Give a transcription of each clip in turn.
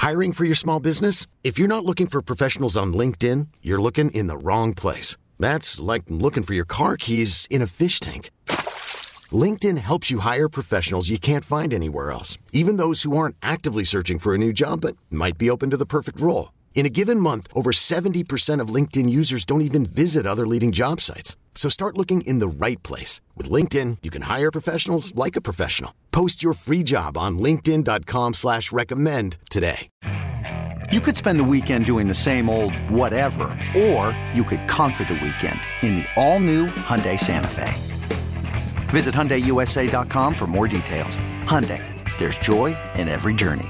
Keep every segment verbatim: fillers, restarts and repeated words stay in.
Hiring for your small business? If you're not looking for professionals on LinkedIn, you're looking in the wrong place. That's like looking for your car keys in a fish tank. LinkedIn helps you hire professionals you can't find anywhere else, even those who aren't actively searching for a new job but might be open to the perfect role. In a given month, over seventy percent of LinkedIn users don't even visit other leading job sites. So start looking in the right place. With LinkedIn, you can hire professionals like a professional. Post your free job on linkedin dot com slash recommend today. You could spend the weekend doing the same old whatever, or you could conquer the weekend in the all-new Hyundai Santa Fe. Visit Hyundai U S A dot com for more details. Hyundai, there's joy in every journey.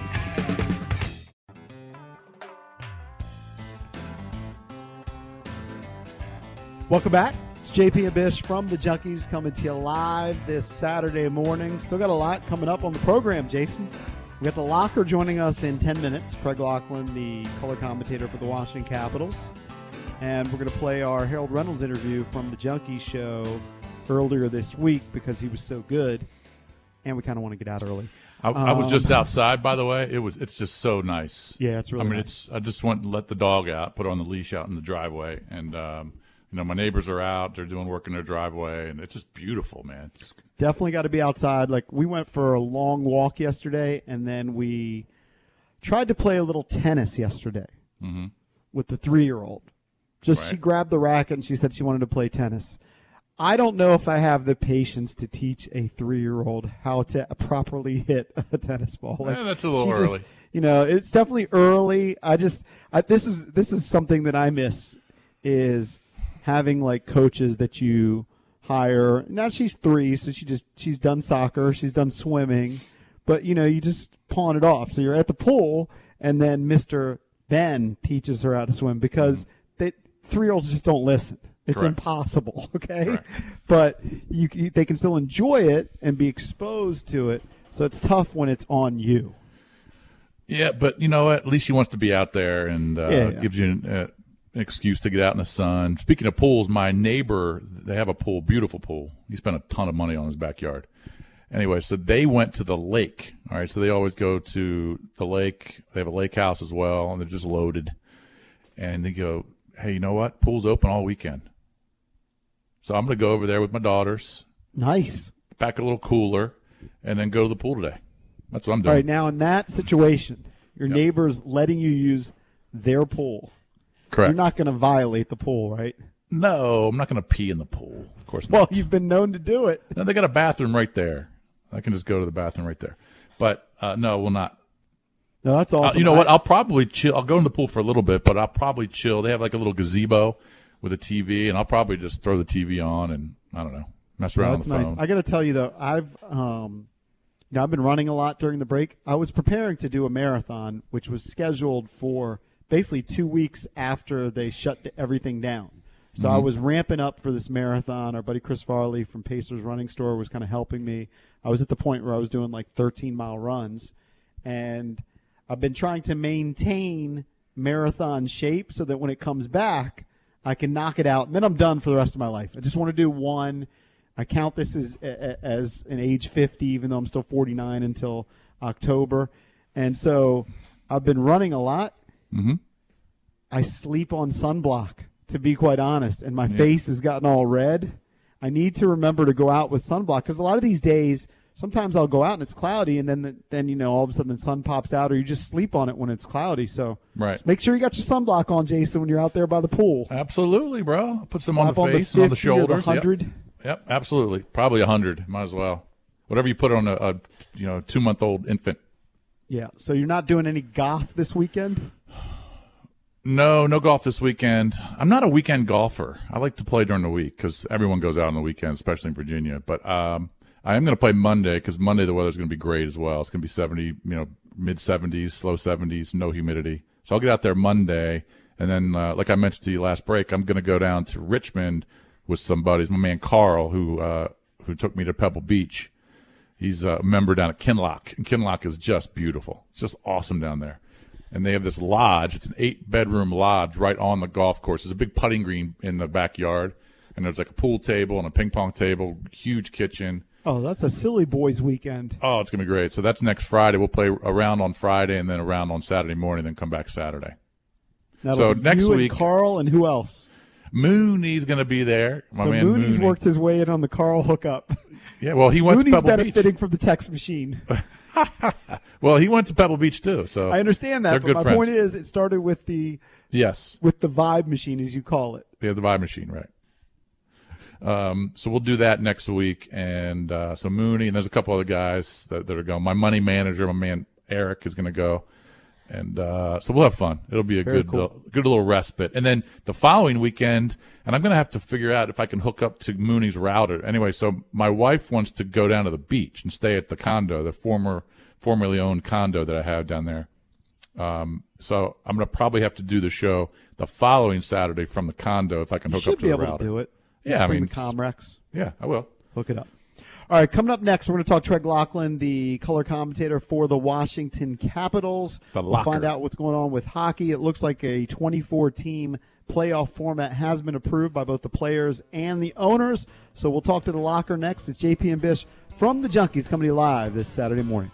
Welcome back. It's J P and Bish from the Junkies coming to you live this Saturday morning. Still got a lot coming up on the program, Jason. We got the Locker joining us in ten minutes. Craig Laughlin, the color commentator for the Washington Capitals. And we're going to play our Harold Reynolds interview from the Junkies show earlier this week because he was so good. And we kind of want to get out early. I, I was just outside, by the way. It was. It's just so nice. Yeah, it's really I mean, nice. it's. I just went and let the dog out, put her on the leash out in the driveway, and um, you know, my neighbors are out. They're doing work in their driveway, and it's just beautiful, man. It's, Definitely got to be outside. Like, we went for a long walk yesterday, and then we tried to play a little tennis yesterday mm-hmm. with the three-year-old. Just Right. She grabbed the racket, and she said she wanted to play tennis. I don't know if I have the patience to teach a three-year-old how to properly hit a tennis ball. Like, yeah, that's a little she early. Just, you know, it's definitely early. I just I, this is this is something that I miss is having like coaches that you hire. Now she's three, so she just she's done soccer, she's done swimming, but you know you just pawn it off. So you're at the pool, and then Mister Ben teaches her how to swim because they three-year-olds just don't listen. It's Correct. impossible, okay? Correct. But you, you they can still enjoy it and be exposed to it. So it's tough when it's on you. Yeah, but you know what? At least she wants to be out there and uh, Yeah, yeah. gives you an, uh, an excuse to get out in the sun. Speaking of pools, my neighbor, they have a pool, beautiful pool. He spent a ton of money on his backyard. Anyway, so they went to the lake. All right, so they always go to the lake. They have a lake house as well, and they're just loaded. And they go, hey, you know what? Pool's open all weekend. So I'm going to go over there with my daughters, Nice. pack a little cooler, and then go to the pool today. That's what I'm doing. All right, now in that situation, your Yep. neighbor's letting you use their pool. Correct. You're not going to violate the pool, right? No, I'm not going to pee in the pool. Of course not. Well, you've been known to do it. No, they got a bathroom right there. I can just go to the bathroom right there. But uh, no, we'll not. No, that's Uh, awesome. you know what? I- I'll probably chill. I'll go in the pool for a little bit, but I'll probably chill. They have like a little gazebo with a T V, and I'll probably just throw the T V on and I don't know, mess No, around that's on the nice. phone. I got to tell you though, I've um, you know, I've been running a lot during the break. I was preparing to do a marathon, which was scheduled for basically two weeks after they shut everything down. So I Mhm. was ramping up for this marathon. Our buddy Chris Farley from Pacers Running Store was kind of helping me. I was at the point where I was doing like thirteen mile runs, and I've been trying to maintain marathon shape so that when it comes back, I can knock it out, and then I'm done for the rest of my life. I just want to do one. I count this as as an age fifty, even though I'm still forty-nine until October. And so I've been running a lot. Mm-hmm. I sleep on sunblock, to be quite honest, and my Yeah. face has gotten all red. I need to remember to go out with sunblock because a lot of these days, sometimes I'll go out and it's cloudy, and then the, then you know all of a sudden the sun pops out, or you just sleep on it when it's cloudy. So Right. just make sure you got your sunblock on, Jason, when you're out there by the pool. Absolutely, bro. I'll put some Slap on the face and on the fifty or shoulders. the Yep. hundred. Yep, absolutely. Probably a hundred. Might as well. Whatever you put on a, a you know two month old infant. Yeah. So you're not doing any golf this weekend? No, no golf this weekend. I'm not a weekend golfer. I like to play during the week because everyone goes out on the weekend, especially in Virginia. But um, I am going to play Monday because Monday the weather's going to be great as well. It's going to be seventy, you know, mid seventies, slow seventies, no humidity. So I'll get out there Monday, and then, uh, like I mentioned to you last break, I'm going to go down to Richmond with some buddies. My man Carl, who uh, who took me to Pebble Beach. He's a member down at Kinloch, and Kinloch is just beautiful. It's just awesome down there. And they have this lodge. It's an eight-bedroom lodge right on the golf course. There's a big putting green in the backyard, and there's like a pool table and a ping pong table, huge kitchen. Oh, that's a silly boys weekend. Oh, it's going to be great. So that's next Friday. We'll play a round on Friday and then a round on Saturday morning, then come back Saturday. Now, so next you week, and Carl and who else? Mooney's going to be there. My so man Mooney's Mooney. worked his way in on the Carl hookup. Yeah, well, he went Mooney's to Pebble benefiting Beach. from the text machine. Well, he went to Pebble Beach too. So I understand that, they're but good my friends. point is, it started with the Yes, with the vibe machine, as you call it. yeah, the vibe machine, right? Um, so we'll do that next week, and uh, so Mooney and there's a couple other guys that, that are going. My money manager, my man Eric, is going to go, and uh, so we'll have fun. It'll be a Very good, cool. uh, good little respite. And then the following weekend, and I'm going to have to figure out if I can hook up to Mooney's router. Anyway, so my wife wants to go down to the beach and stay at the condo, the former, formerly owned condo that I have down there. Um, so I'm going to probably have to do the show the following Saturday from the condo if I can You hook should up to be the able router. to do it. Yeah, Just I bring mean, the Comrex. Yeah, I will. Hook it up. All right, coming up next, we're going to talk Craig Laughlin, the color commentator for the Washington Capitals. The We'll locker. find out what's going on with hockey. It looks like a twenty-four team playoff format has been approved by both the players and the owners. So we'll talk to the locker next. It's J P and Bish from the Junkies coming to you live this Saturday morning.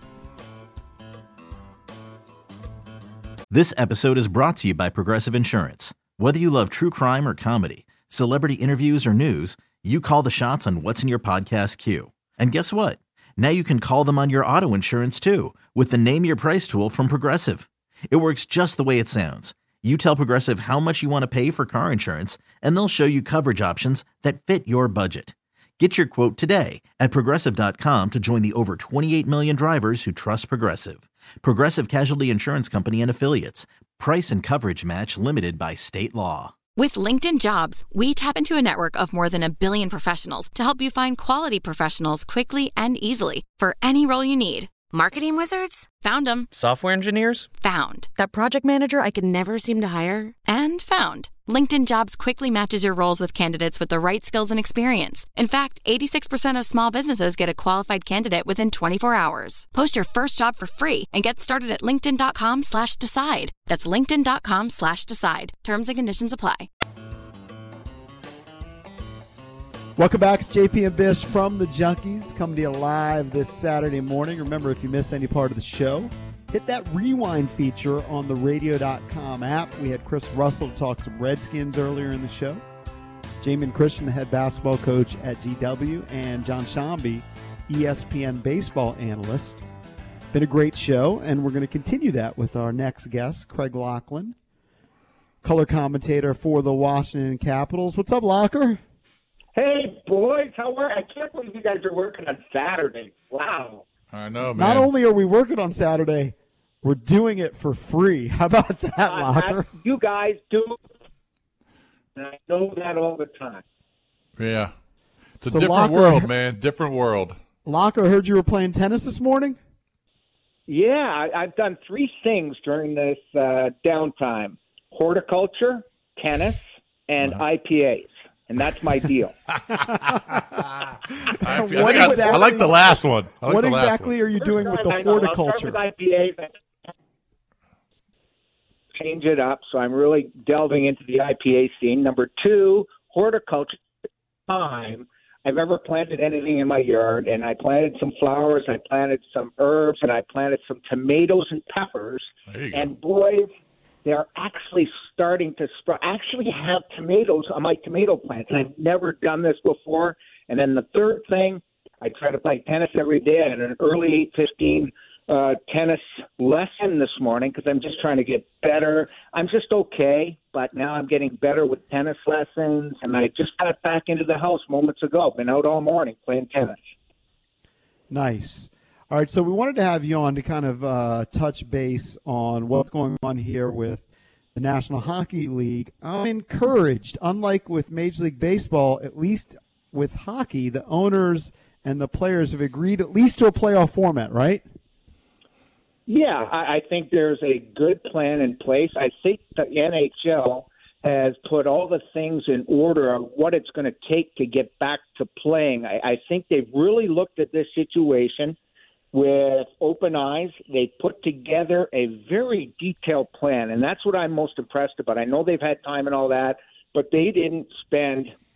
This episode is brought to you by Progressive Insurance. Whether you love true crime or comedy, celebrity interviews or news, you call the shots on what's in your podcast queue. And guess what? Now you can call them on your auto insurance too with the Name Your Price tool from Progressive. It works just the way it sounds. You tell Progressive how much you want to pay for car insurance, and they'll show you coverage options that fit your budget. Get your quote today at Progressive dot com to join the over twenty-eight million drivers who trust Progressive. Progressive Casualty Insurance Company and Affiliates. Price and coverage match limited by state law. With LinkedIn Jobs, we tap into a network of more than a billion professionals to help you find quality professionals quickly and easily for any role you need. Marketing wizards? Found them. Software engineers? Found. That project manager I could never seem to hire? And found. LinkedIn Jobs quickly matches your roles with candidates with the right skills and experience. In fact, eighty-six percent of small businesses get a qualified candidate within twenty-four hours. Post your first job for free and get started at linkedin.com slash decide. That's linkedin.com slash decide. Terms and conditions apply. Welcome back. It's J P and Bish from the Junkies coming to you live this Saturday morning. Remember, if you miss any part of the show, hit that rewind feature on the radio dot com app. We had Chris Russell talk some Redskins earlier in the show. Jamin Christian, the head basketball coach at G W, and John Shambi, E S P N baseball analyst. Been a great show, and we're going to continue that with our next guest, Craig Laughlin, color commentator for the Washington Capitals. What's up, Locker? Hey, boys, how are I can't believe you guys are working on Saturday. Wow. I know, man. Not only are we working on Saturday, we're doing it for free. How about that, Locker? I, I, you guys do, and I know that all the time. Yeah. It's a So different Locker- world, man. Different world. Locker, I heard you were playing tennis this morning? Yeah, I, I've done three things during this uh, downtime: horticulture, tennis, and Uh-huh. I P As. And that's my deal. I, I, What think I, I exactly- like the last one. I like What the last exactly one. are you doing with the I know, I'll start horticulture? with I P As. Change it up, so I'm really delving into the I P A scene. Number two, horticulture. Time I've ever planted anything in my yard, and I planted some flowers, I planted some herbs, and I planted some tomatoes and peppers. There you go. And boys, they're actually starting to sprout. I actually have tomatoes on my tomato plants, and I've never done this before. And then the third thing, I try to play tennis every day. I had an early eight fifteen uh, tennis lesson this morning because I'm just trying to get better. I'm just okay, but now I'm getting better with tennis lessons, and I just got back into the house moments ago. Been out all morning playing tennis. Nice. All right, so we wanted to have you on to kind of uh, touch base on what's going on here with the National Hockey League. I'm encouraged, unlike with Major League Baseball, at least with hockey, the owners and the players have agreed at least to a playoff format, right? Yeah, I, I think there's a good plan in place. I think the N H L has put all the things in order of what it's going to take to get back to playing. I, I think they've really looked at this situation with open eyes. They put together a very detailed plan, and that's what I'm most impressed about. I know they've had time and all that, but they didn't spend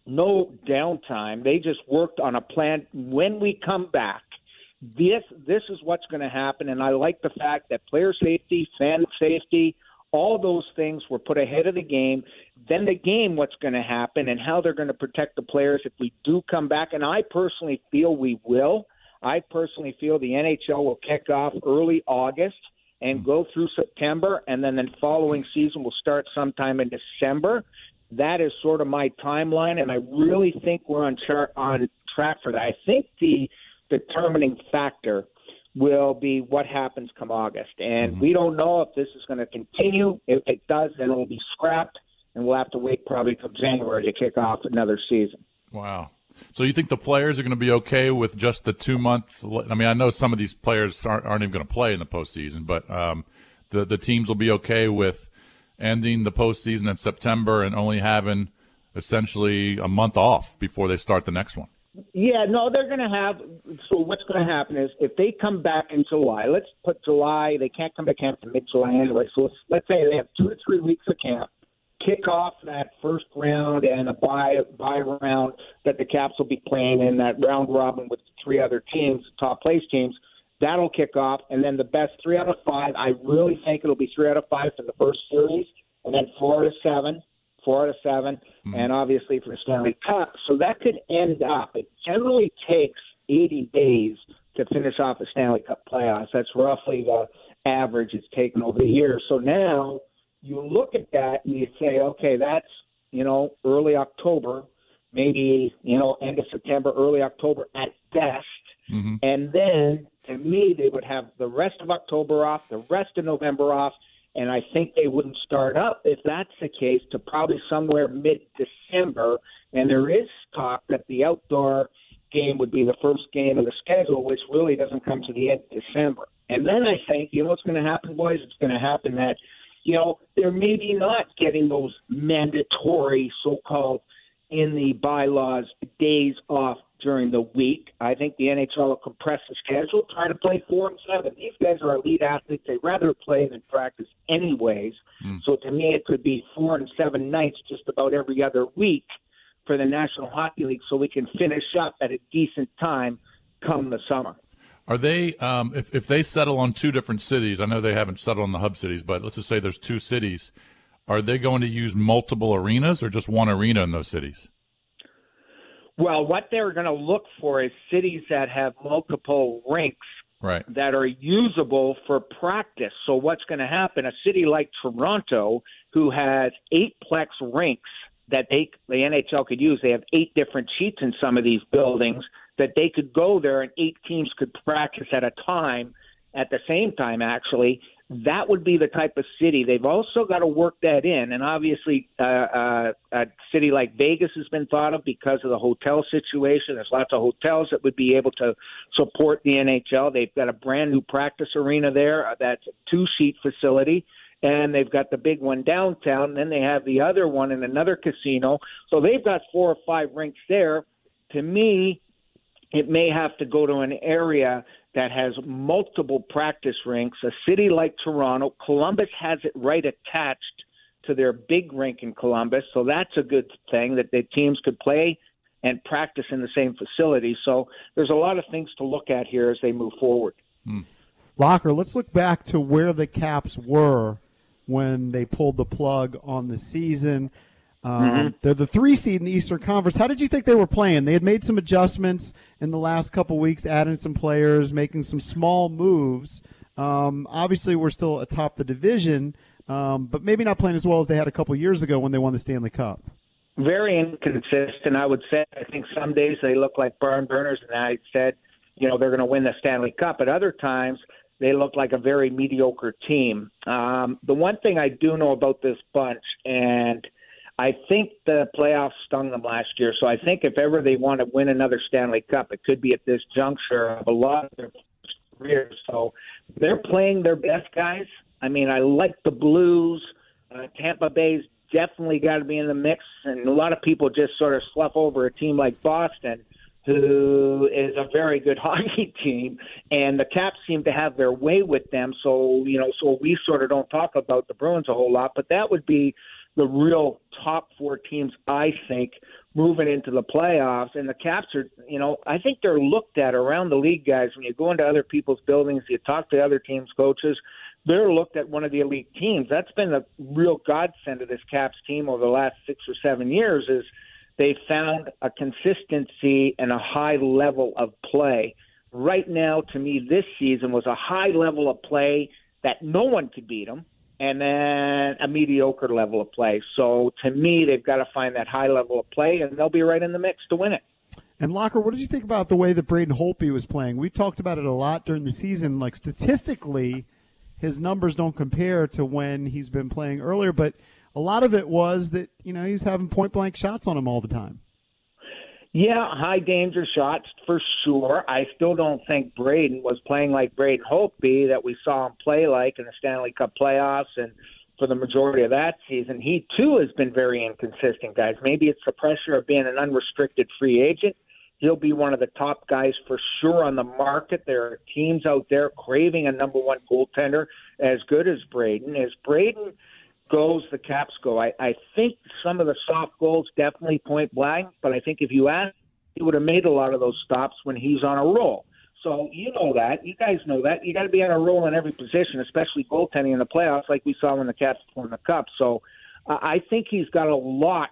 no downtime. They just worked on a plan. When we come back, this this is what's going to happen. And I like the fact that player safety, fan safety, all those things were put ahead of the game. Then the game, what's going to happen and how they're going to protect the players if we do come back. And I personally feel we will. I personally feel the N H L will kick off early August and go through September, and then the following season will start sometime in December. That is sort of my timeline, and I really think we're on, char- on track for that. I think the determining factor will be what happens come August. And mm-hmm. we don't know if this is going to continue. If it does, then it will be scrapped, and we'll have to wait probably till January to kick off another season. Wow. So you think the players are going to be okay with just the two-month – I mean, I know some of these players aren't, aren't even going to play in the postseason, but um, the, the teams will be okay with ending the postseason in September and only having essentially a month off before they start the next one. Yeah, no, they're going to have – so what's going to happen is if they come back in July, let's put July – they can't come to camp in mid-July anyway. So let's, let's say they have two to three weeks of camp. Kick off that first round and a bye bye round that the Caps will be playing in that round robin with three other teams, top place teams. That'll kick off, and then the best three out of five. I really think it'll be three out of five for the first series, and then four out of seven, four out of seven, mm-hmm. and obviously for the Stanley Cup. So that could end up. It generally takes eighty days to finish off the Stanley Cup playoffs. That's roughly the average it's taken over the years. So now you look at that and you say, okay, that's, you know, early October, maybe, you know, end of September, early October at best. Mm-hmm. And then, to me, they would have the rest of October off, the rest of November off, and I think they wouldn't start up, if that's the case, to probably somewhere mid-December. And there is talk that the outdoor game would be the first game of the schedule, which really doesn't come to the end of December. And then I think, you know what's going to happen, boys? It's going to happen that, you know, they're maybe not getting those mandatory so-called in the bylaws days off during the week. I think the N H L will compress the schedule, try to play four and seven. These guys are elite athletes. They'd rather play than practice anyways. Mm. So to me, it could be four and seven nights just about every other week for the National Hockey League so we can finish up at a decent time come the summer. Are they, um, if, if they settle on two different cities, I know they haven't settled on the hub cities, but let's just say there's two cities, are they going to use multiple arenas or just one arena in those cities? Well, what they're going to look for is cities that have multiple rinks right. that are usable for practice. So what's going to happen, a city like Toronto, who has eight plex rinks that they, the N H L could use, they have eight different sheets in some of these buildings, that they could go there and eight teams could practice at a time, at the same time, actually. That would be the type of city. They've also got to work that in. And obviously, uh, uh, a city like Vegas has been thought of because of the hotel situation. There's lots of hotels that would be able to support the N H L. They've got a brand new practice arena there. That's a two-sheet facility. And they've got the big one downtown. And then they have the other one in another casino. So they've got four or five rinks there. To me, it may have to go to an area that has multiple practice rinks. A city like Toronto, Columbus has it right attached to their big rink in Columbus, so that's a good thing that the teams could play and practice in the same facility. So there's a lot of things to look at here as they move forward. Hmm. Locker, let's look back to where the Caps were when they pulled the plug on the season. Um, mm-hmm. They're the three seed in the Eastern Conference. How did you think they were playing? They had made some adjustments in the last couple weeks, adding some players, making some small moves. Um, obviously, we're still atop the division, um, but maybe not playing as well as they had a couple years ago when they won the Stanley Cup. Very inconsistent, I would say. I think some days they look like barn burners, and I said, you know, they're going to win the Stanley Cup. At other times, they look like a very mediocre team. Um, the one thing I do know about this bunch, and I think the playoffs stung them last year, so I think if ever they want to win another Stanley Cup, it could be at this juncture of a lot of their careers. So they're playing their best guys. I mean, I like the Blues. Uh, Tampa Bay's definitely got to be in the mix, and a lot of people just sort of slough over a team like Boston, who is a very good hockey team, and the Caps seem to have their way with them. So, you know, so we sort of don't talk about the Bruins a whole lot, but that would be the real top four teams, I think, moving into the playoffs. And the Caps are, you know, I think they're looked at around the league, guys. When you go into other people's buildings, you talk to other teams' coaches, they're looked at one of the elite teams. That's been the real godsend of this Caps team over the last six or seven years is they found a consistency and a high level of play. Right now, to me, this season was a high level of play that no one could beat them, and then a mediocre level of play. So, to me, they've got to find that high level of play, and they'll be right in the mix to win it. And, Locker, what did you think about the way that Braden Holtby was playing? We talked about it a lot during the season. Like, statistically, his numbers don't compare to when he's been playing earlier, but a lot of it was that, you know, he was having point-blank shots on him all the time. Yeah, high-danger shots for sure. I still don't think Braden was playing like Braden Holtby that we saw him play like in the Stanley Cup playoffs and for the majority of that season. He, too, has been very inconsistent, guys. Maybe it's the pressure of being an unrestricted free agent. He'll be one of the top guys for sure on the market. There are teams out there craving a number one goaltender as good as Braden. As Braden goes, the Caps go. I, I think some of the soft goals definitely point blank, but I think if you ask, he would have made a lot of those stops when he's on a roll. So you know that. You guys know that. You got to be on a roll in every position, especially goaltending in the playoffs like we saw when the Caps won the Cup. So uh, I think he's got a lot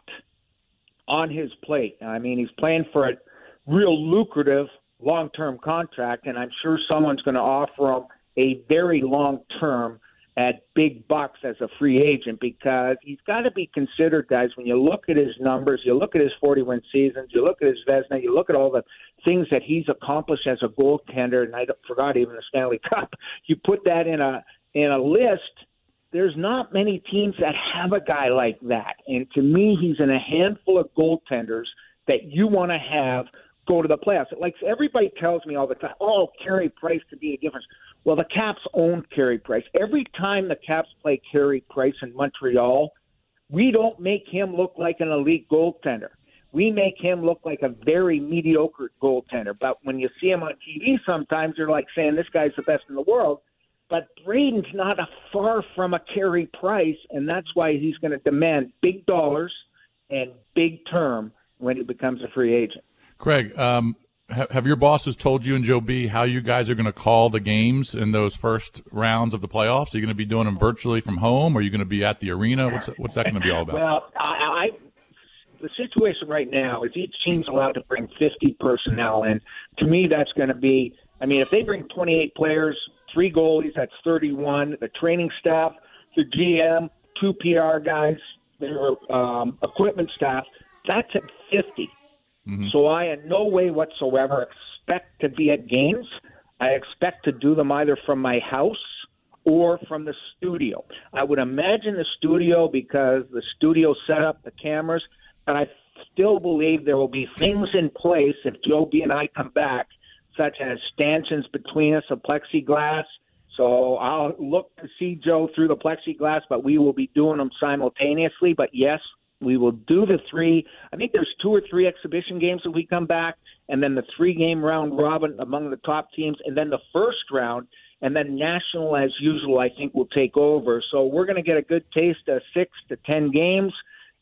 on his plate. I mean, he's playing for a real lucrative long-term contract, and I'm sure someone's going to offer him a very long-term at big bucks as a free agent because he's got to be considered, guys, when you look at his numbers, you look at his forty-win seasons, you look at his Vezina, you look at all the things that he's accomplished as a goaltender, and I forgot even the Stanley Cup. You put that in a in a list, there's not many teams that have a guy like that. And to me, he's in a handful of goaltenders that you want to have go to the playoffs. Like everybody tells me all the time, oh, Carey Price could be a difference. Well, the Caps own Carey Price. Every time the Caps play Carey Price in Montreal, we don't make him look like an elite goaltender. We make him look like a very mediocre goaltender. But when you see him on T V sometimes, you're like saying this guy's the best in the world. But Braden's not a far from a Carey Price, and that's why he's going to demand big dollars and big term when he becomes a free agent. Craig, um, ha- have your bosses told you and Joe B how you guys are going to call the games in those first rounds of the playoffs? Are you going to be doing them virtually from home, or are you going to be at the arena? What's what's that going to be all about? Well, I, I the situation right now is each team's allowed to bring fifty personnel in. To me, that's going to be. I mean, if they bring twenty-eight players, three goalies, that's thirty-one. The training staff, the G M, two P R guys, their um, equipment staff, that's at fifty. Mm-hmm. So I in no way whatsoever expect to be at games. I expect to do them either from my house or from the studio. I would imagine the studio because the studio set up the cameras, and I still believe there will be things in place if Joe B and I come back, such as stanchions between us of plexiglass. So I'll look to see Joe through the plexiglass, but we will be doing them simultaneously. But yes, we will do the three. I think there's two or three exhibition games if we come back, and then the three-game round robin among the top teams, and then the first round, and then national as usual, I think, will take over. So we're going to get a good taste of six to ten games,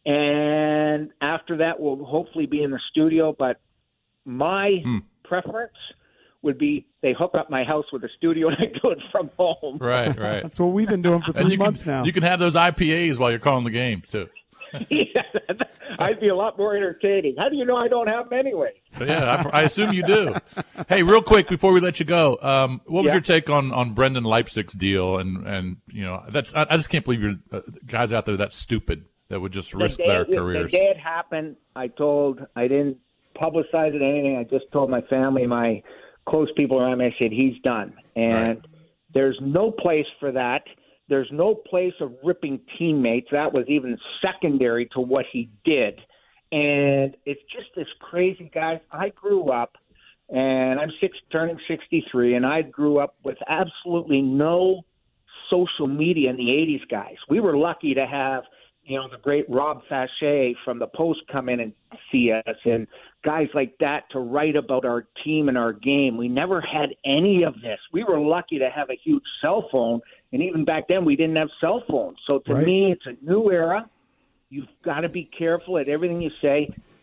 and after that we'll hopefully be in the studio. But my hmm. preference would be they hook up my house with a studio and I do it from home. Right, right. That's what we've been doing for three months can, now. You can have those I P As while you're calling the games, too. Yeah, I'd be a lot more entertaining. How do you know I don't have them anyway? Yeah, I, I assume you do. Hey, real quick before we let you go, um, what was yeah. your take on, on Brendan Leipzig's deal? And, and you know, that's I, I just can't believe you're uh, guys out there that stupid that would just risk the day, their careers. The day it happened, I told I didn't publicize it or anything. I just told my family, my close people around me. I said he's done, and right. there's no place for that. There's no place of ripping teammates. That was even secondary to what he did. And it's just this crazy, guys. I grew up, and I'm six, turning sixty-three, and I grew up with absolutely no social media in the eighties, guys. We were lucky to have, you know, the great Rob Fachet from the Post come in and see us, and guys like that to write about our team and our game. We never had any of this. We were lucky to have a huge cell phone, and even back then we didn't have cell phones. So to right. me, it's a new era. You've got to be careful at everything you say.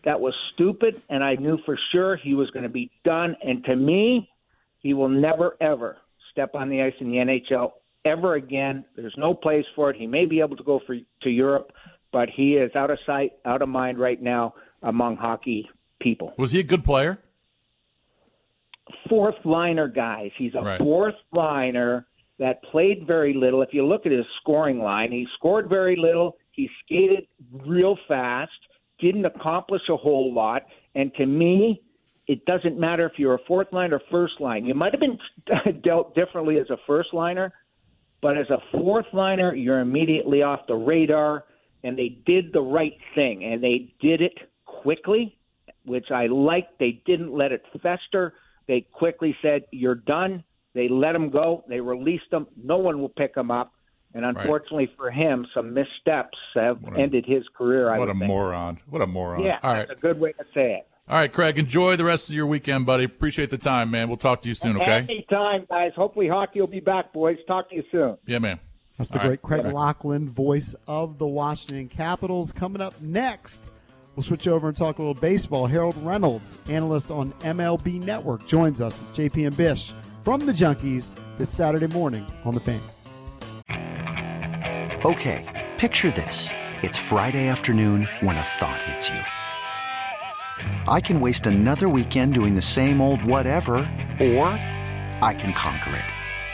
That was stupid, and I knew for sure he was going to be done. And to me, he will never, ever step on the ice in the N H L ever again. There's no place for it. He may be able to go for, to Europe, but he is out of sight, out of mind right now among hockey people. Was he a good player? Fourth liner, guys. He's a right. fourth liner that played very little. If you look at his scoring line, he scored very little. He skated real fast, didn't accomplish a whole lot. And to me, it doesn't matter if you're a fourth line or first line. You might have been dealt differently as a first liner, but as a fourth liner, you're immediately off the radar. And they did the right thing, and they did it quickly, which I liked. They didn't let it fester. They quickly said, you're done. They let him go. They released him. No one will pick him up. And unfortunately right. for him, some missteps have a, ended his career. I What a think. moron. What a moron. Yeah, All right. that's a good way to say it. All right, Craig, enjoy the rest of your weekend, buddy. Appreciate the time, man. We'll talk to you soon, okay? Anytime, guys. Hopefully hockey will be back, boys. Talk to you soon. Yeah, man. That's the All great right. Craig Laughlin, voice of the Washington Capitals. Coming up next, we'll switch over and talk a little baseball. Harold Reynolds, analyst on M L B Network, joins us. It's J P and Bish from the Junkies this Saturday morning on The Fan. Okay, picture this. It's Friday afternoon when a thought hits you. I can waste another weekend doing the same old whatever, or I can conquer it.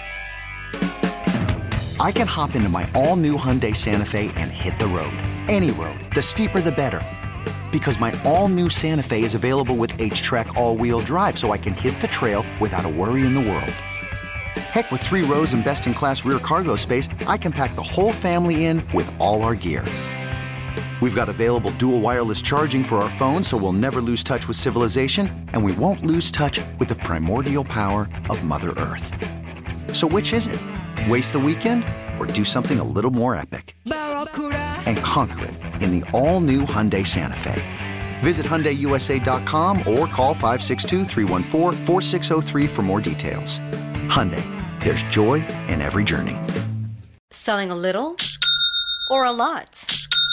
I can hop into my all-new Hyundai Santa Fe and hit the road. Any road. The steeper, the better. Because my all-new Santa Fe is available with H-Track all-wheel drive, so I can hit the trail without a worry in the world. Heck, with three rows and best-in-class rear cargo space, I can pack the whole family in with all our gear. We've got available dual wireless charging for our phones, so we'll never lose touch with civilization, and we won't lose touch with the primordial power of Mother Earth. So which is it? Waste the weekend or do something a little more epic? And conquer it in the all-new Hyundai Santa Fe. Visit Hyundai U S A dot com or call five six two, three one four, four six zero three for more details. Hyundai, there's joy in every journey. Selling a little or a lot?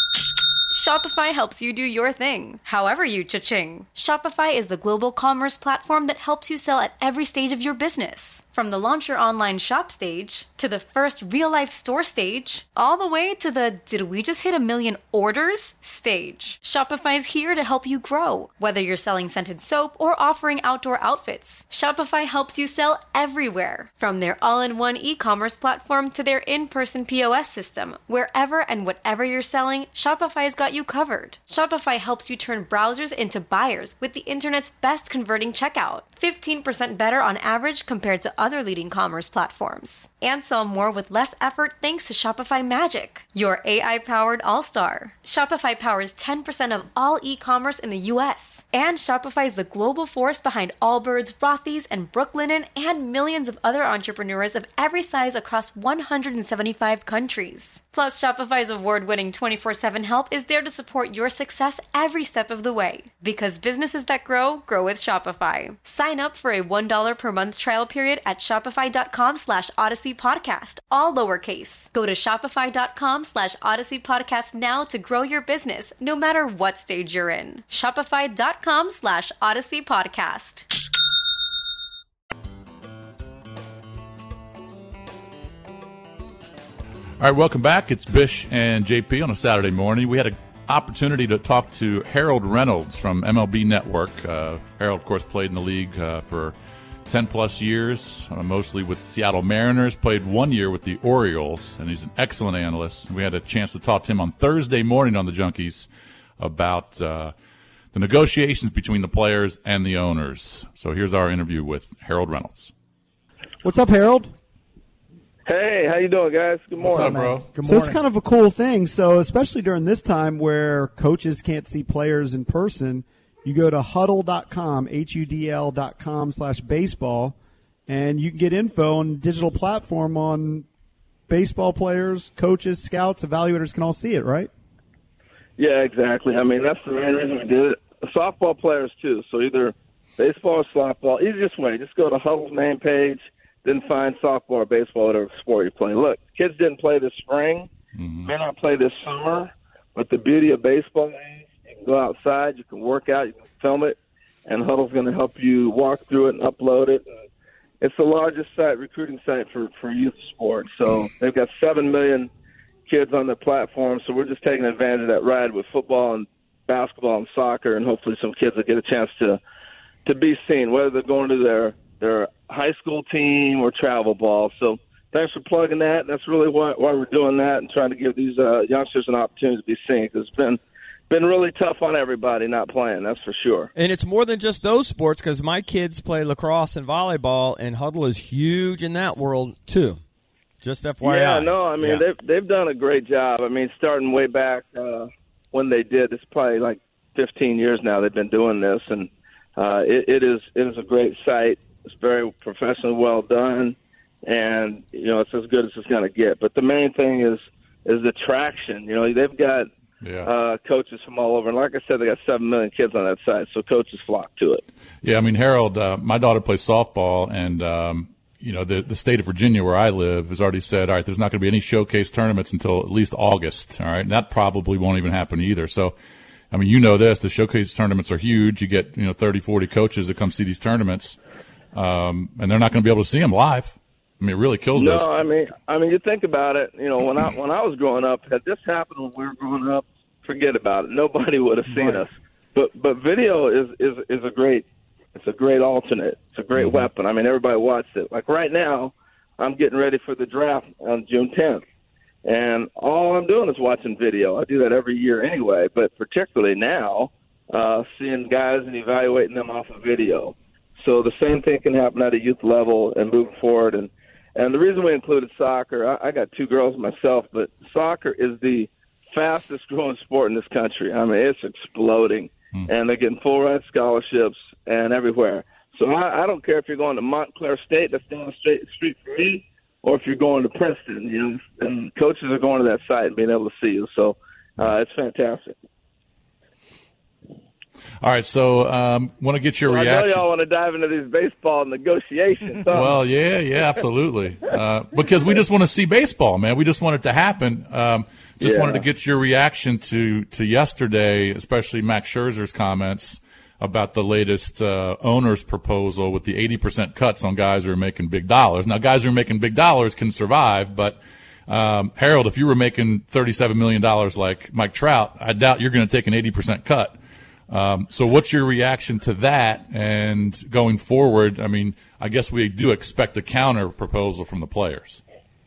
Shopify helps you do your thing, however you cha-ching. Shopify is the global commerce platform that helps you sell at every stage of your business. From the launch your online shop stage, to the first real-life store stage, all the way to the did we just hit a million orders stage. Shopify's here to help you grow. Whether you're selling scented soap or offering outdoor outfits, Shopify helps you sell everywhere. From their all-in-one e-commerce platform to their in-person P O S system, wherever and whatever you're selling, Shopify's got you covered. Shopify helps you turn browsers into buyers with the internet's best converting checkout. fifteen percent better on average compared to other leading commerce platforms. And sell more with less effort thanks to Shopify Magic, your A I-powered all-star. Shopify powers ten percent of all e-commerce in the U S. And Shopify is the global force behind Allbirds, Rothy's, and Brooklinen, and millions of other entrepreneurs of every size across one hundred seventy-five countries. Plus, Shopify's award-winning twenty-four seven help is there to support your success every step of the way. Because businesses that grow, grow with Shopify. Sign up for a one dollar per month trial period at shopify.com slash Odyssey Podcast, all lowercase. Go to shopify.com slash Odyssey Podcast now to grow your business, no matter what stage you're in. Shopify.com slash Odyssey Podcast. All right, welcome back. It's Bish and J P on a Saturday morning. We had an opportunity to talk to Harold Reynolds from M L B Network. Uh, Harold, of course, played in the league uh, for ten plus years, uh, mostly with Seattle Mariners, played one year with the Orioles, and he's an excellent analyst. We had a chance to talk to him on Thursday morning on the Junkies about uh, the negotiations between the players and the owners. So here's our interview with Harold Reynolds. What's up, Harold? Hey, how you doing, guys? Good morning. What's up, bro? Good morning. So it's kind of a cool thing. So especially during this time where coaches can't see players in person, you go to huddle dot com, H U D L dot com slash baseball, and you can get info on digital platform on baseball players, coaches, scouts, evaluators can all see it, right? Yeah, exactly. I mean, that's the main reason we did it. Softball players, too. So either baseball or softball. Easiest way, just go to Huddle's main page, then find softball or baseball, whatever sport you're playing. Look, kids didn't play this spring, mm-hmm. may not play this summer, but the beauty of baseball is you can go outside, you can work out, you can film it, and Huddle's going to help you walk through it and upload it. It's the largest site, recruiting site for, for youth sports. So they've got seven million kids on their platform, so we're just taking advantage of that ride with football and basketball and soccer, and hopefully some kids will get a chance to to be seen, whether they're going to their, their high school team or travel ball. So thanks for plugging that. That's really why, why we're doing that and trying to give these uh, youngsters an opportunity to be seen, because it's been been really tough on everybody not playing, that's for sure. And it's more than just those sports, because my kids play lacrosse and volleyball, and Huddle is huge in that world too. Just F Y I. Yeah, no, I mean, yeah. they've, they've done a great job. I mean, starting way back uh, when they did, it's probably like fifteen years now they've been doing this, and uh, it, it is it is a great site. It's very professionally well done, and, you know, it's as good as it's going to get. But the main thing is is the traction. You know, they've got Yeah. Uh, coaches from all over. And like I said, they got seven million kids on that site, so coaches flock to it. Yeah, I mean, Harold, uh, my daughter plays softball, and, um, you know, the, the state of Virginia where I live has already said, all right, there's not going to be any showcase tournaments until at least August, all right? And that probably won't even happen either. So, I mean, you know this, the showcase tournaments are huge. You get, you know, thirty, forty coaches that come see these tournaments, um, and they're not going to be able to see them live. I mean, it really kills no, this. No, I mean, I mean, you think about it. You know, when I when I was growing up, had this happened when we were growing up, forget about it. Nobody would have seen right. us. But but video is, is is a great it's a great alternate. It's a great mm-hmm. weapon. I mean, everybody watched it. Like right now, I'm getting ready for the draft on June tenth, and all I'm doing is watching video. I do that every year anyway, but particularly now, uh, seeing guys and evaluating them off of video. So the same thing can happen at a youth level and moving forward. And and the reason we included soccer, I, I got two girls myself, but soccer is the fastest growing sport in this country. I mean, it's exploding, mm. and they're getting full ride scholarships and everywhere. So I, I don't care if you're going to Montclair State, that's down the street, street from me, or if you're going to Princeton. You know, and coaches are going to that site and being able to see you. So uh, it's fantastic. All right, so um, want to get your well, reaction. I know y'all want to dive into these baseball negotiations. Huh? Well, yeah, yeah, absolutely. Uh, because we just want to see baseball, man. We just want it to happen. Um, just yeah. wanted to get your reaction to, to yesterday, especially Max Scherzer's comments about the latest uh, owner's proposal with the eighty percent cuts on guys who are making big dollars. Now, guys who are making big dollars can survive, but um, Harold, if you were making thirty-seven million dollars like Mike Trout, I doubt you're going to take an eighty percent cut. Um, so what's your reaction to that? And going forward, I mean, I guess we do expect a counter proposal from the players.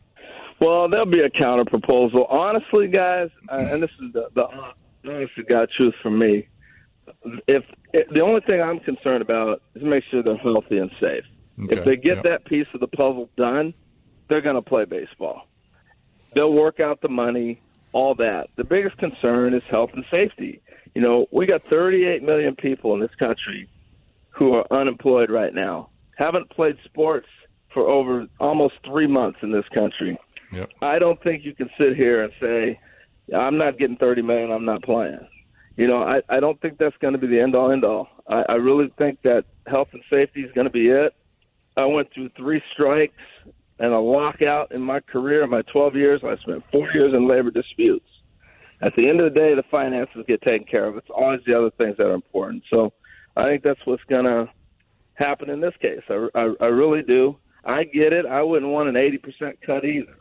Well, there'll be a counter proposal. Honestly, guys, uh, and this is the, the honest to God truth from me, if, if the only thing I'm concerned about is make sure they're healthy and safe. Okay. If they get yep. that piece of the puzzle done, they're going to play baseball. They'll work out the money, all that. The biggest concern is health and safety. You know, we got thirty-eight million people in this country who are unemployed right now, haven't played sports for over almost three months in this country. Yep. I don't think you can sit here and say, I'm not getting thirty million dollars, I'm not playing. You know, I, I don't think that's going to be the end-all, end-all. I, I really think that health and safety is going to be it. I went through three strikes and a lockout in my career. In my twelve years, I spent four years in labor disputes. At the end of the day, the finances get taken care of. It's always the other things that are important. So I think that's what's going to happen in this case. I, I, I really do. I get it. I wouldn't want an eighty percent cut either.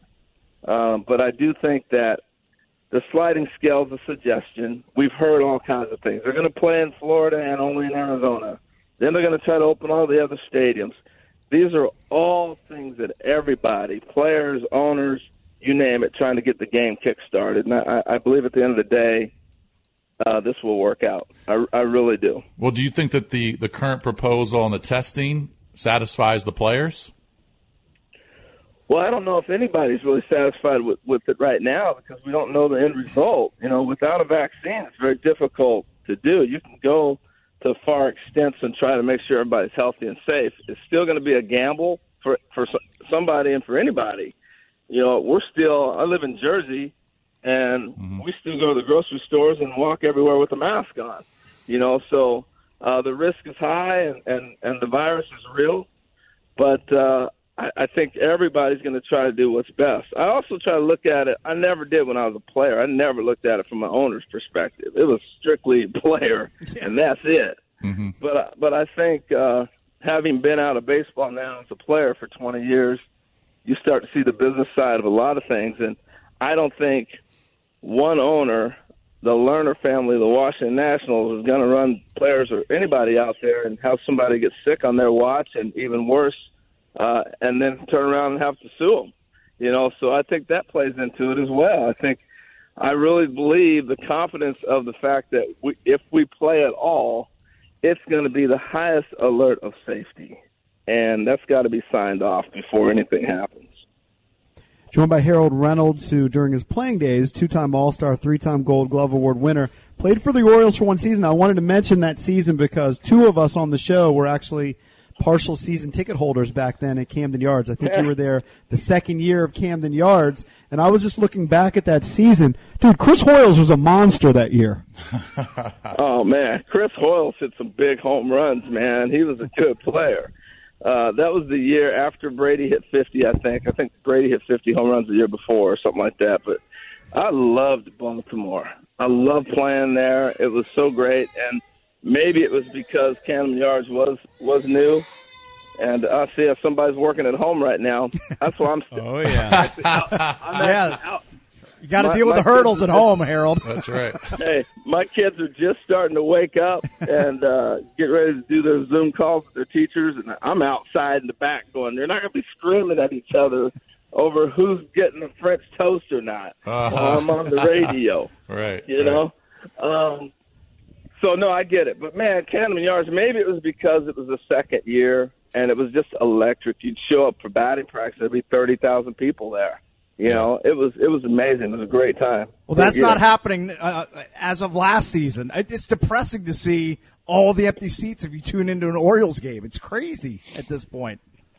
Um, but I do think that the sliding scale is a suggestion. We've heard all kinds of things. They're going to play in Florida and only in Arizona. Then they're going to try to open all the other stadiums. These are all things that everybody, players, owners, you name it, trying to get the game kick-started. And I, I believe at the end of the day, uh, this will work out. I, I really do. Well, do you think that the, the current proposal on the testing satisfies the players? Well, I don't know if anybody's really satisfied with, with it right now because we don't know the end result. You know, without a vaccine, it's very difficult to do. You can go to far extents and try to make sure everybody's healthy and safe. It's still going to be a gamble for, for somebody and for anybody. You know, we're still, I live in Jersey, and mm-hmm. we still go to the grocery stores and walk everywhere with a mask on. You know, so uh, the risk is high and, and, and the virus is real. But uh, I, I think everybody's going to try to do what's best. I also try to look at it. I never did when I was a player. I never looked at it from an owner's perspective. It was strictly player, yeah. and that's it. Mm-hmm. But but I think uh, having been out of baseball now as a player for twenty years, you start to see the business side of a lot of things. And I don't think one owner, the Lerner family, the Washington Nationals, is going to run players or anybody out there and have somebody get sick on their watch, and even worse, uh, and then turn around and have to sue them. You know, so I think that plays into it as well. I think I really believe the confidence of the fact that we, if we play at all, it's going to be the highest alert of safety, and that's got to be signed off before anything happens. Joined by Harold Reynolds, who during his playing days, two-time All-Star, three-time Gold Glove Award winner, played for the Orioles for one season. I wanted to mention that season because two of us on the show were actually partial season ticket holders back then at Camden Yards. I think yeah. you were there the second year of Camden Yards, and I was just looking back at that season. Dude, Chris Hoiles was a monster that year. Oh, man. Chris Hoiles hit some big home runs, man. He was a good player. Uh, that was the year after Brady hit fifty, I think. I think Brady hit fifty home runs the year before or something like that. But I loved Baltimore. I loved playing there. It was so great. And maybe it was because Camden Yards was, was new. And I see if somebody's working at home right now. That's why I'm still. Oh, yeah. out, I'm yeah. out. You got to My, deal with the hurdles at home, Harold. That's right. Hey, my kids are just starting to wake up and uh, get ready to do their Zoom calls with their teachers, and I'm outside in the back going, they're not going to be screaming at each other over who's getting a French toast or not. Uh-huh. While I'm on the radio. Right. You right. know? Um, so, no, I get it. But, man, Camden Yards, maybe it was because it was the second year, and it was just electric. You'd show up for batting practice, there'd be thirty thousand people there. You know, it was it was amazing. It was a great time. Well, that's yeah. not happening uh, as of last season. It's depressing to see all the empty seats if you tune into an Orioles game. It's crazy at this point.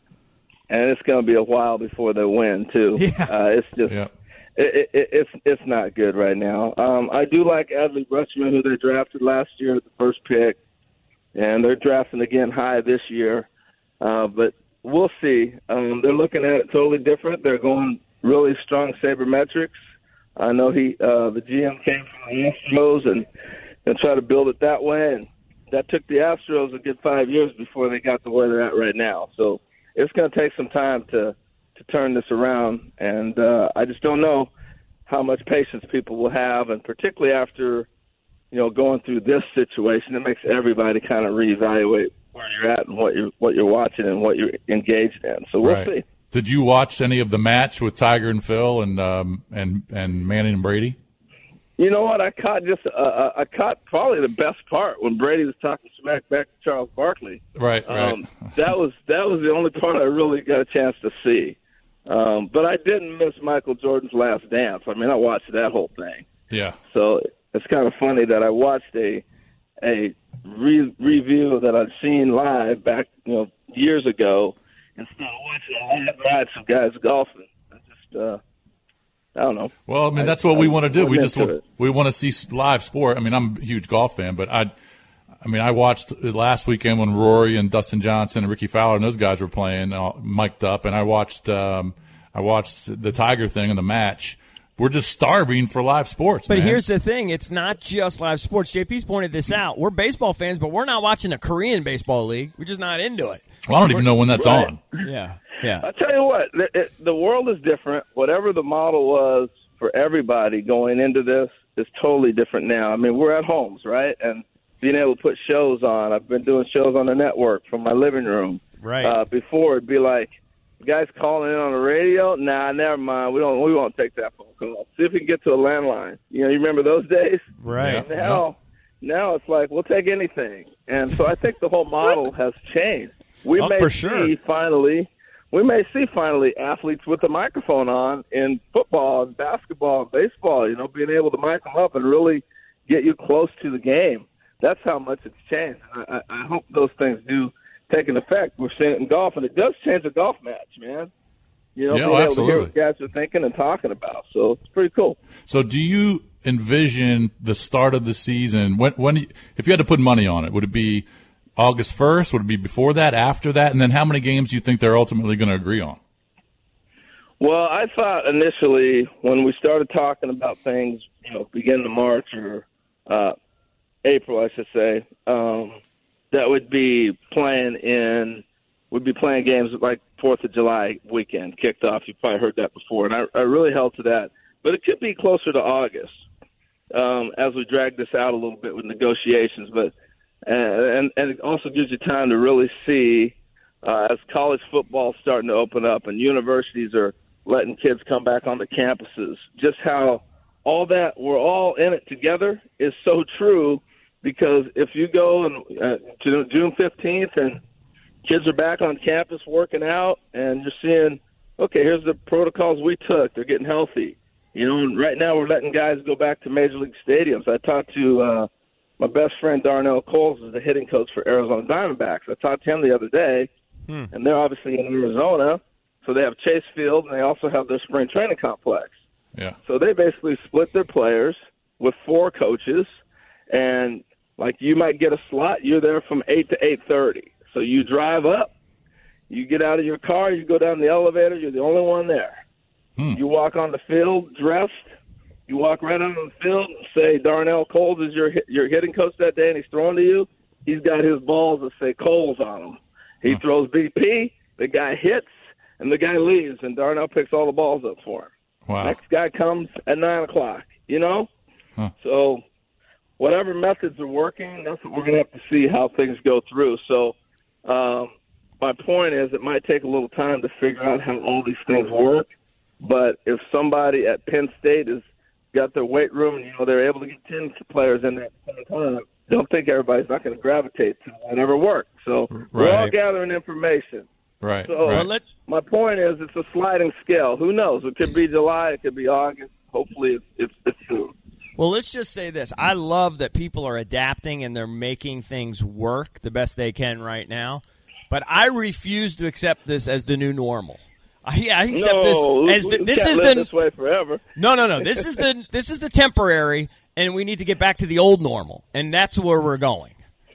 And it's going to be a while before they win, too. Yeah. Uh, it's just yeah. it, it, it's it's not good right now. Um, I do like Adley Rutschman, who they drafted last year at the first pick, and they're drafting again high this year. Uh, but we'll see. Um, they're looking at it totally different. They're going really strong sabermetrics. I know he, uh, the G M came from the Astros and, and tried to build it that way, and that took the Astros a good five years before they got to where they're at right now. So it's going to take some time to, to turn this around, and uh, I just don't know how much patience people will have, and particularly after, you know, going through this situation, it makes everybody kind of reevaluate where you're at and what you're what you're watching and what you're engaged in. So we'll right. see. Did you watch any of the match with Tiger and Phil and um, and and Manning and Brady? You know what? I caught just uh, I caught probably the best part when Brady was talking smack back to Charles Barkley. Right, right. Um, that was that was the only part I really got a chance to see. Um, but I didn't miss Michael Jordan's Last Dance. I mean, I watched that whole thing. Yeah. So it's kind of funny that I watched a a re- review that I'd seen live back, you know, years ago, instead of watching a live match of guys golfing. I just, uh, I don't know. Well, I mean, that's what I, we want to do. We just want, we want to see live sport. I mean, I'm a huge golf fan, but I, I mean, I watched last weekend when Rory and Dustin Johnson and Ricky Fowler and those guys were playing, uh, mic'd up, and I watched, um, I watched the Tiger thing in the match. We're just starving for live sports, But man. here's the thing. It's not just live sports. J P's pointed this out. We're baseball fans, but we're not watching a Korean baseball league. We're just not into it. Well, I don't even know when that's right. on. Yeah, yeah. I'll tell you what, the, it, the world is different. Whatever the model was for everybody going into this is totally different now. I mean, we're at homes, right? And being able to put shows on. I've been doing shows on the network from my living room. Right. Uh, before, it'd be like, guys calling in on the radio? Nah, never mind. We don't. We won't take that phone call. See if we can get to a landline. You know, you remember those days? Right. Yeah. Now, now it's like we'll take anything. And so I think the whole model has changed. We oh, may for see sure. finally. We may see finally athletes with the microphone on in football and basketball and baseball. You know, being able to mic them up and really get you close to the game. That's how much it's changed. I, I, I hope those things do take an effect. We're seeing it in golf, and it does change a golf match, man. You know, Yeah, being oh, able to hear what absolutely. guys are thinking and talking about. So it's pretty cool. So do you envision the start of the season, when, when if you had to put money on it, would it be August first? Would it be before that, after that? And then how many games do you think they're ultimately going to agree on? Well, I thought initially when we started talking about things, you know, beginning of March or uh, April, I should say, um, that would be playing in, would be playing games like fourth of July weekend kicked off. You've probably heard that before, and I, I really held to that. But it could be closer to August um, as we drag this out a little bit with negotiations. But and and it also gives you time to really see uh, as college football is starting to open up and universities are letting kids come back onto campuses, just how all that we're all in it together is so true. Because if you go and uh, to June fifteenth and kids are back on campus working out and you're seeing, okay, here's the protocols we took. They're getting healthy. You know, and right now we're letting guys go back to Major League stadiums. I talked to uh, my best friend Darnell Coles, is the hitting coach for Arizona Diamondbacks. I talked to him the other day, hmm. and they're obviously in Arizona. So they have Chase Field, and they also have their spring training complex. Yeah. So they basically split their players with four coaches, and like you might get a slot, you're there from eight to eight thirty. So you drive up, you get out of your car, you go down the elevator, you're the only one there. Hmm. You walk on the field dressed, you walk right out on the field and say Darnell Coles is your your hitting coach that day, and he's throwing to you. He's got his balls that say Coles on them. He huh. throws B P, the guy hits, and the guy leaves, and Darnell picks all the balls up for him. Wow. Next guy comes at nine o'clock, you know? Huh. So whatever methods are working, that's what we're going to have to see how things go through. So um, my point is it might take a little time to figure out how all these things work, but if somebody at Penn State has got their weight room and, you know, they're able to get ten players in there at the same time, don't think everybody's not going to gravitate to whatever works. So right. we're all gathering information. Right. So right. Well, my point is it's a sliding scale. Who knows? It could be July. It could be August. Hopefully it's, it's, it's soon. Well, let's just say this. I love that people are adapting and they're making things work the best they can right now. But I refuse to accept this as the new normal. I, I accept no, this as the, we this can't is live the this way forever. No, no, no. This is the this is the temporary, and we need to get back to the old normal, and that's where we're going.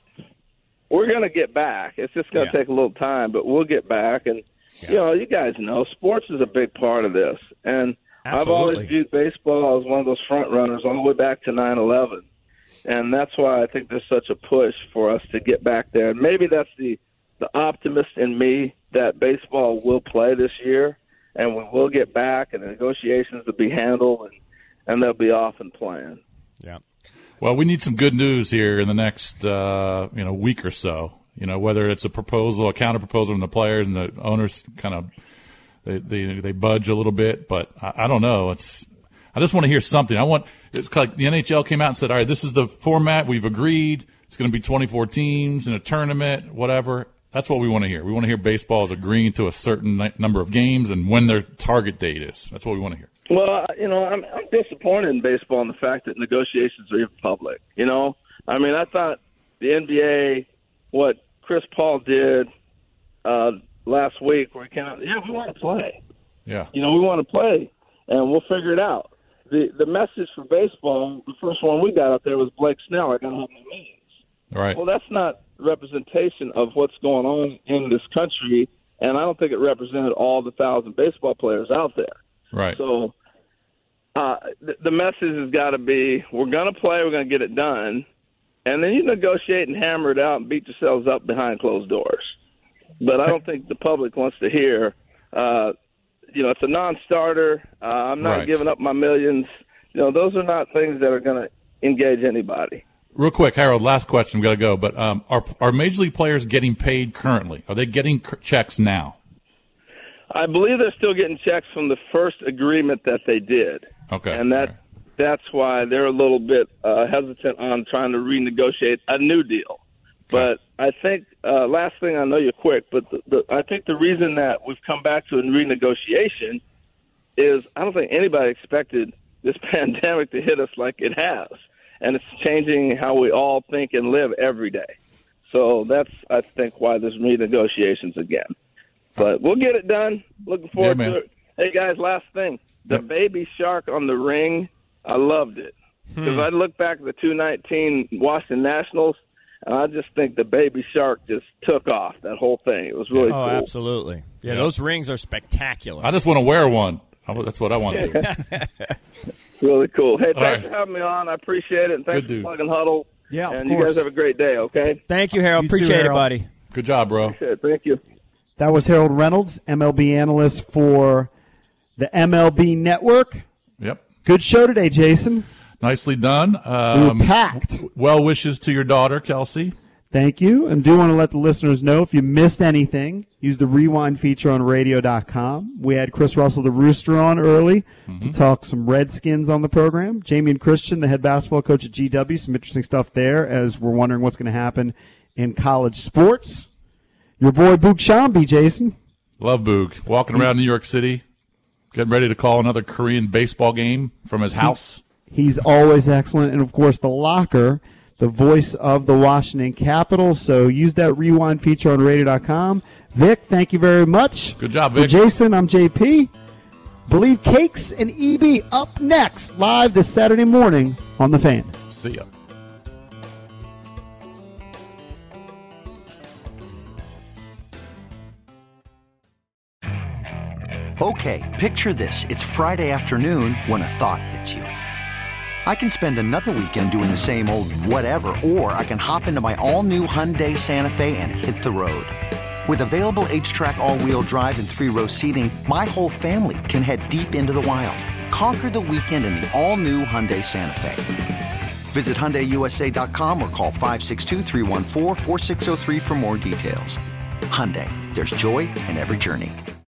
We're going to get back. It's just going to yeah. take a little time, but we'll get back. And yeah. you know, you guys know sports is a big part of this, and Absolutely. I've always viewed baseball as one of those front runners all the way back to nine eleven, and that's why I think there's such a push for us to get back there. And maybe that's the the optimist in me that baseball will play this year, and we will get back, and the negotiations will be handled, and, and they'll be off and playing. Yeah. Well, we need some good news here in the next uh, you know week or so. You know, whether it's a proposal, a counter proposal from the players, and the owners kind of they they, they budge a little bit, but I, I don't know. It's I just want to hear something. I want it's like the N H L came out and said, all right, this is the format we've agreed. It's going to be twenty-four teams in a tournament, whatever. That's what we want to hear. We want to hear baseball is agreeing to a certain number of games and when their target date is. That's what we want to hear. Well, you know, I'm, I'm disappointed in baseball in the fact that negotiations are even public. You know, I mean, I thought the N B A, what Chris Paul did uh, last week, where he came out, yeah, we want to play. Yeah. You know, we want to play, and we'll figure it out. The the message for baseball, the first one we got out there was Blake Snell. I got to have my meetings. Right. Well, that's not representation of what's going on in this country, and I don't think it represented all the thousand baseball players out there. Right. So uh, the, the message has got to be, we're going to play, we're going to get it done, and then you negotiate and hammer it out and beat yourselves up behind closed doors. But I don't think the public wants to hear, uh, you know, it's a non-starter, uh, I'm not right. giving up my millions. You know, those are not things that are going to engage anybody. Real quick, Harold, last question. We've got to go. But um, are are Major League players getting paid currently? Are they getting c- checks now? I believe they're still getting checks from the first agreement that they did. Okay. And that right. that's why they're a little bit uh, hesitant on trying to renegotiate a new deal. Okay. But I think, uh, last thing, I know you're quick, but the, the, I think the reason that we've come back to a renegotiation is I don't think anybody expected this pandemic to hit us like it has. And it's changing how we all think and live every day. So that's, I think, why there's renegotiations again. But we'll get it done. Looking forward yeah, to it. Hey, guys, last thing. The yep. baby shark on the ring, I loved it. Because hmm. I look back at the two nineteen Washington Nationals, And I just think the Baby Shark just took off, that whole thing. It was really oh, cool. absolutely. Yeah, Yeah. those rings are spectacular. I just want to wear one. I- That's what I want to do. Really cool. Hey, All thanks right. for having me on. I appreciate it. And thanks Good for dude. plugging Huddle. Yeah, of And you course. guys have a great day, okay? Thank you, Harold. You too, Appreciate it, Harold. buddy. Good job, bro. Shit, thank you. That was Harold Reynolds, M L B analyst for the M L B Network. Yep. Good show today, Jason. Nicely done. We Um, were packed. well wishes to your daughter, Kelsey. Thank you. And do want to let the listeners know if you missed anything, use the rewind feature on radio dot com. We had Chris Russell, the Rooster, on early Mm-hmm. to talk some Redskins on the program. Jamie and Christian, the head basketball coach at G W, some interesting stuff there as we're wondering what's going to happen in college sports. Your boy Boog Shambi, Jason. Love Boog. Walking around New York City, getting ready to call another Korean baseball game from his house. He's always excellent. And, of course, the Locker, the voice of the Washington Capitals. So use that rewind feature on radio dot com. Vic, thank you very much. Good job, For Vic. Jason, I'm J P. Believe Cakes and E B up next, live this Saturday morning on The Fan. See ya. Okay, picture this. It's Friday afternoon when a thought hits you. I can spend another weekend doing the same old whatever, or I can hop into my all-new Hyundai Santa Fe and hit the road. With available H-Track all-wheel drive and three-row seating, my whole family can head deep into the wild. Conquer the weekend in the all-new Hyundai Santa Fe. Visit Hyundai U S A dot com or call five six two, three one four, four six zero three for more details. Hyundai, there's joy in every journey.